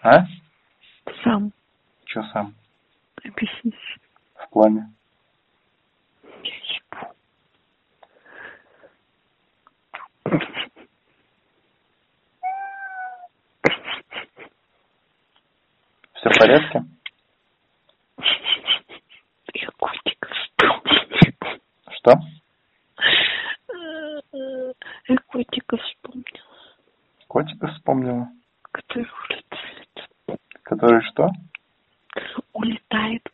А? Сам. Че сам? Объяснись. В плане? Я ебу. Все в порядке? Я котика вспомнила. Что? Я котика вспомнила. Котика вспомнила? Который улетает. Который что? Улетает